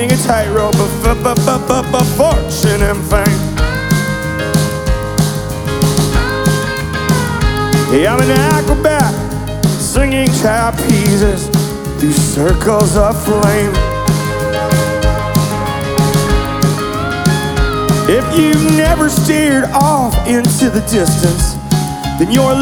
walking a tightrope of fortune and fame. Yeah, I'm an acrobat, singing trapezes through circles of flame. If you've never stared off into the distance, then you're